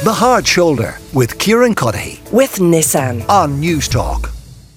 The Hard Shoulder with Kieran Cuddihy with Nissan on News Talk.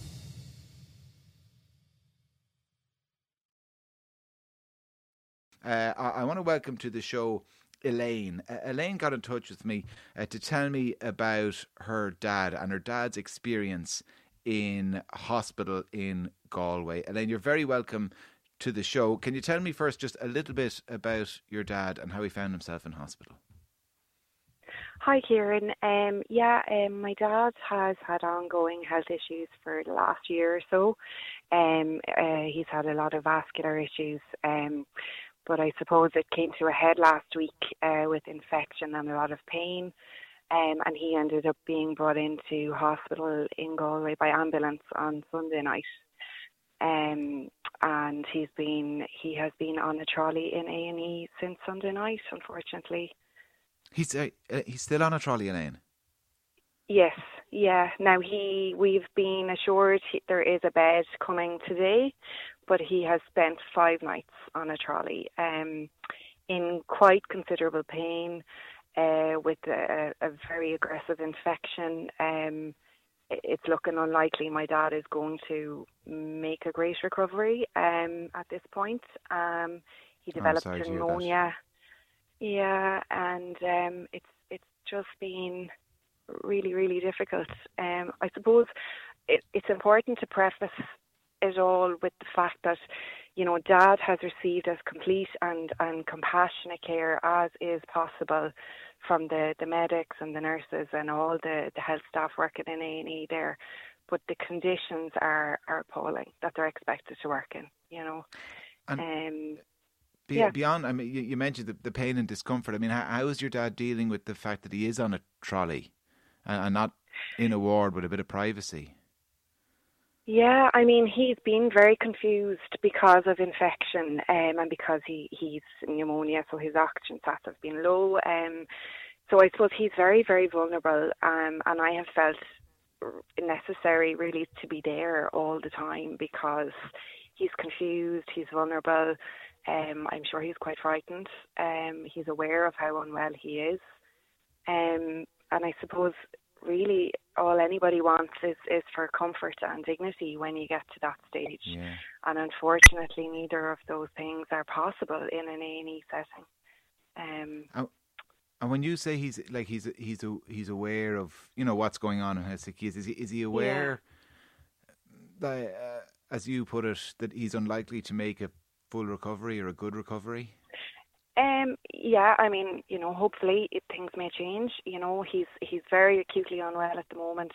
I want to welcome to the show Elaine. Elaine got in touch with me to tell me about her dad and her dad's experience in hospital in Galway. Elaine, you're very welcome to the show. Can you tell me first just a little bit about your dad and how he found himself in hospital? Hi, Kieran. My dad has had ongoing health issues for the last year or so. He's had a lot of vascular issues, but I suppose it came to a head last week with infection and a lot of pain. And he ended up being brought into hospital in Galway by ambulance on Sunday night. And he has been on a trolley in A&E since Sunday night, unfortunately. He's still on a trolley, Elaine? Yes, yeah. Now we've been assured there is a bed coming today, but he has spent 5 nights on a trolley, in quite considerable pain, with a very aggressive infection. It's looking unlikely my dad is going to make a great recovery at this point. He developed pneumonia. Yeah, and it's just been really, really difficult. I suppose it's important to preface it all with the fact that, Dad has received as complete and compassionate care as is possible from the medics and the nurses and all the health staff working in A&E there. But the conditions are appalling that they're expected to work in, Beyond, I mean, you mentioned the pain and discomfort. I mean, how is your dad dealing with the fact that he is on a trolley and not in a ward with a bit of privacy? Yeah, I mean, he's been very confused because of infection and because he's pneumonia, so his oxygen sats have been low. So I suppose he's very, very vulnerable, and I have felt necessary really to be there all the time because he's confused, he's vulnerable. I'm sure he's quite frightened. He's aware of how unwell he is. And I suppose really all anybody wants is for comfort and dignity when you get to that stage. Yeah. And unfortunately, neither of those things are possible in an A&E setting. And when you say he's aware of what's going on and how sick he is he aware that, as you put it, that he's unlikely to make a full recovery or a good recovery? Yeah, I mean, hopefully things may change. He's very acutely unwell at the moment.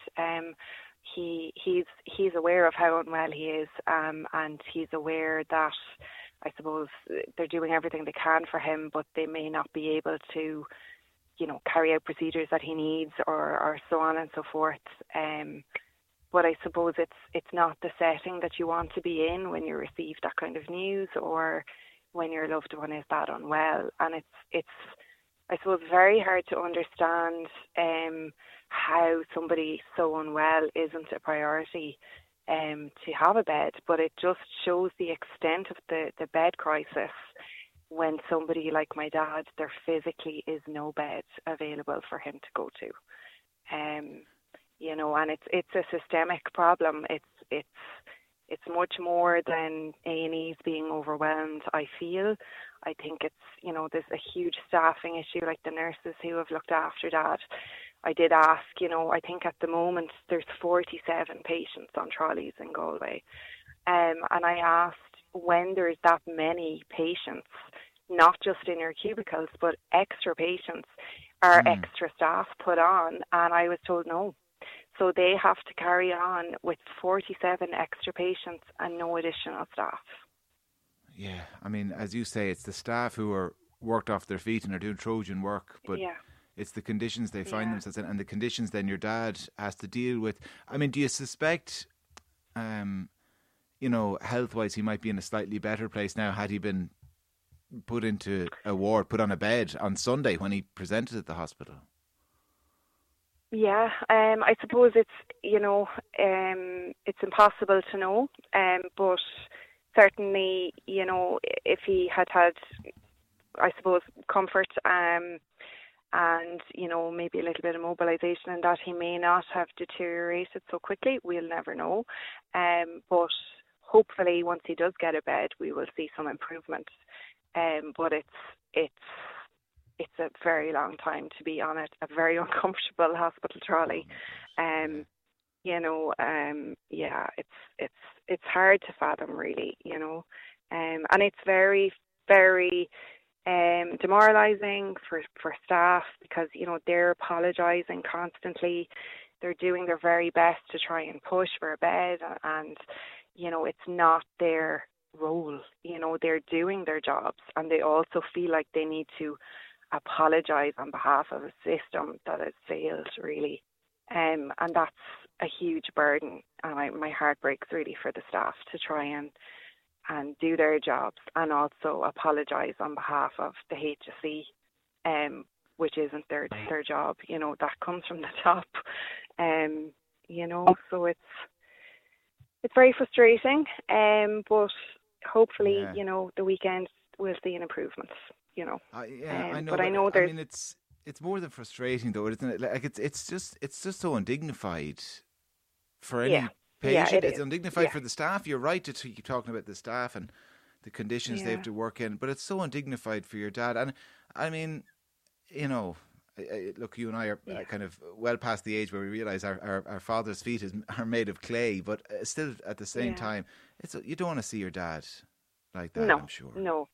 He's aware of how unwell he is, and he's aware that I suppose they're doing everything they can for him, but they may not be able to, carry out procedures that he needs or so on and so forth. But I suppose it's not the setting that you want to be in when you receive that kind of news or when your loved one is that unwell. And it's I suppose very hard to understand how somebody so unwell isn't a priority to have a bed. But it just shows the extent of the bed crisis when somebody like my dad, there physically is no bed available for him to go to. And it's a systemic problem. It's much more than A&Es being overwhelmed, I feel. I think it's, there's a huge staffing issue, like the nurses who have looked after Dad. I did ask, I think at the moment there's 47 patients on trolleys in Galway. And I asked, when there's that many patients, not just in your cubicles, but extra patients, are extra staff put on? And I was told no. So they have to carry on with 47 extra patients and no additional staff. Yeah, I mean, as you say, it's the staff who are worked off their feet and are doing Trojan work, but it's the conditions they find themselves in and the conditions then your dad has to deal with. I mean, do you suspect, health-wise he might be in a slightly better place now had he been put into a ward, put on a bed on Sunday when he presented at the hospital? Yeah, I suppose it's impossible to know, but certainly, if he had, I suppose, comfort and and, you know, maybe a little bit of mobilisation, and that he may not have deteriorated so quickly. We'll never know. But hopefully once he does get a bed, we will see some improvement. But it's a very long time to be on a very uncomfortable hospital trolley. You know, it's hard to fathom, really, you know. And it's very, very demoralising for staff, because, you know, they're apologising constantly. They're doing their very best to try and push for a bed, and you know, it's not their role. You know, they're doing their jobs, and they also feel like they need to apologise on behalf of a system that has failed, really. And that's a huge burden, and my heart breaks really for the staff to try and do their jobs and also apologise on behalf of the HSE, which isn't their job. You know, that comes from the top. You know, so it's very frustrating. But hopefully, you know, the weekend we'll see an improvement. You know, I know, but I know there's. I mean, it's more than frustrating, though, isn't it? Like it's just so undignified for any patient. It's undignified for the staff. You're right to keep talking about the staff and the conditions they have to work in, but it's so undignified for your dad. And I mean, you know, look, you and I are kind of well past the age where we realise our father's feet are made of clay, but still at the same time, you don't want to see your dad like that. No, I'm sure.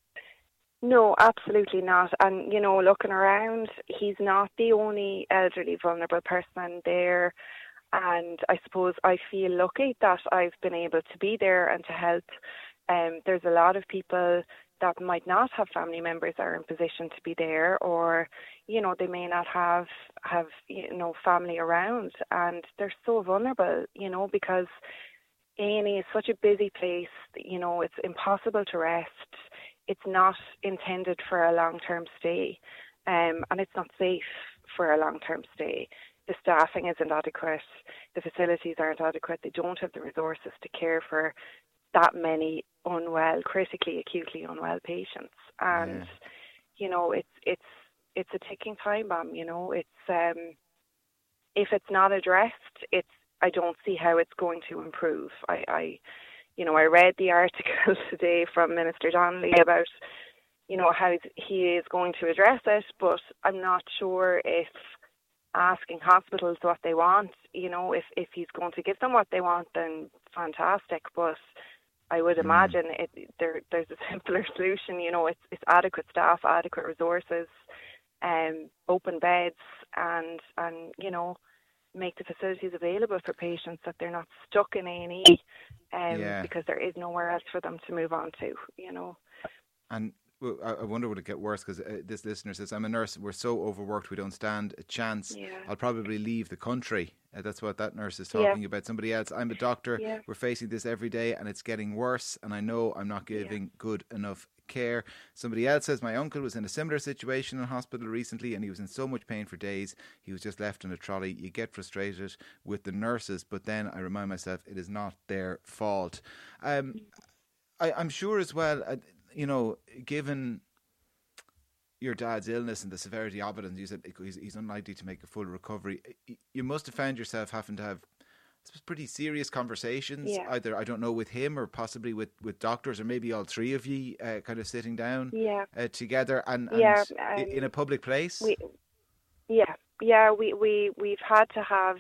No, absolutely not. And, you know, looking around, he's not the only elderly vulnerable person there. And I suppose I feel lucky that I've been able to be there and to help. There's a lot of people that might not have family members that are in position to be there, or, you know, they may not have you know, family around, and they're so vulnerable, you know, because A&E is such a busy place, you know, it's impossible to rest. It's not intended for a long-term stay, and it's not safe for a long-term stay. The staffing isn't adequate, the facilities aren't adequate, they don't have the resources to care for that many unwell, critically, acutely unwell patients. And, you know, it's a ticking time bomb, you know. It's if it's not addressed, I don't see how it's going to improve. You know, I read the article today from Minister Donnelly about, you know, how he is going to address it, but I'm not sure if asking hospitals what they want, you know, if he's going to give them what they want, then fantastic. But I would imagine there's a simpler solution. You know, it's adequate staff, adequate resources, open beds, and you know, make the facilities available for patients, that they're not stuck in A&E, because there is nowhere else for them to move on to, you know. And well, I wonder would it get worse, because this listener says, I'm a nurse, we're so overworked we don't stand a chance. I'll probably leave the country. That's what that nurse is talking about. Somebody else, I'm a doctor, we're facing this every day and it's getting worse, and I know I'm not giving good enough care. Somebody else says, my uncle was in a similar situation in hospital recently and he was in so much pain for days, he was just left in a trolley. You get frustrated with the nurses, but then I remind myself it is not their fault. I'm sure as well, you know, given your dad's illness and the severity of it, and you said he's unlikely to make a full recovery, you must have found yourself having to have pretty serious conversations, either, I don't know, with him or possibly with doctors, or maybe all three of you kind of sitting down together and in a public place. We've had to have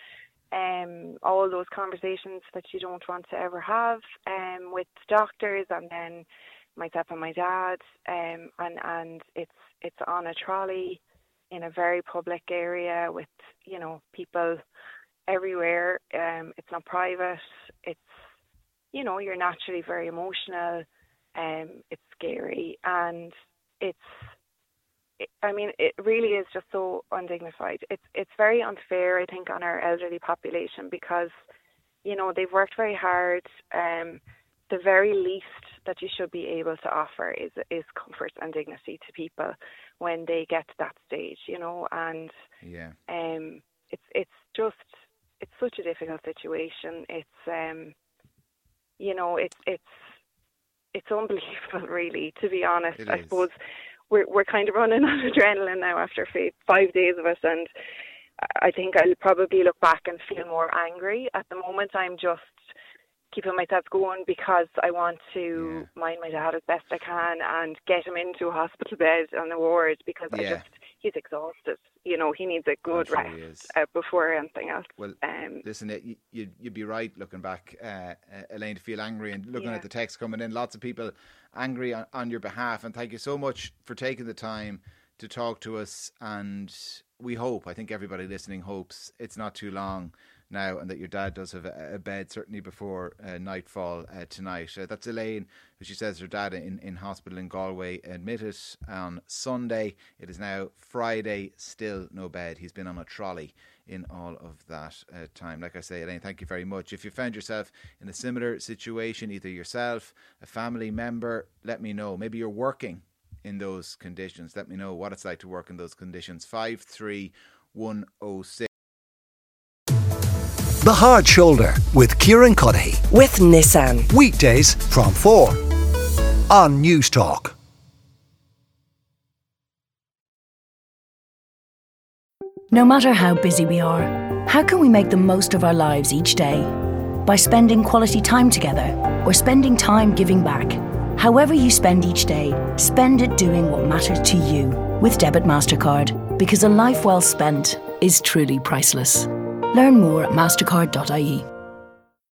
all those conversations that you don't want to ever have with doctors, and then myself and my dad, and it's on a trolley in a very public area with, you know, people everywhere. It's not private. It's, you know, you're naturally very emotional. It's scary, and it really is just so undignified. It's very unfair, I think, on our elderly population, because, you know, they've worked very hard. The very least that you should be able to offer is comfort and dignity to people when they get to that stage, you know. And it's such a difficult situation. It's you know, it's unbelievable, really, to be honest. I suppose we're kind of running on adrenaline now after 5 days of it, and I think I'll probably look back and feel more angry. At the moment, I'm just keeping myself going because I want to mind my dad as best I can and get him into a hospital bed on the ward, because he's exhausted. You know, he needs a good rest before anything else. Well, listen, you'd be right looking back, Elaine, to feel angry, and looking at the text coming in. Lots of people angry on your behalf, and thank you so much for taking the time to talk to us. And we hope, I think everybody listening hopes, it's not too long now, and that your dad does have a bed certainly before nightfall tonight. That's Elaine, who she says her dad in hospital in Galway admitted on Sunday. It is now Friday, still no bed. He's been on a trolley in all of that time. Like I say, Elaine, thank you very much. If you found yourself in a similar situation, either yourself, a family member, let me know. Maybe you're working in those conditions. Let me know what it's like to work in those conditions. 53106. The Hard Shoulder with Kieran Cuddihy. With Nissan. Weekdays from 4 on News Talk. No matter how busy we are, how can we make the most of our lives each day? By spending quality time together, or spending time giving back. However you spend each day, spend it doing what matters to you with Debit MasterCard, because a life well spent is truly priceless. Learn more at mastercard.ie.